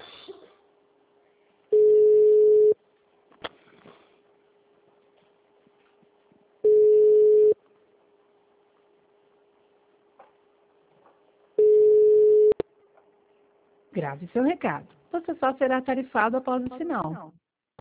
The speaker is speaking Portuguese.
Grave seu recado. Você só será tarifado após o sinal.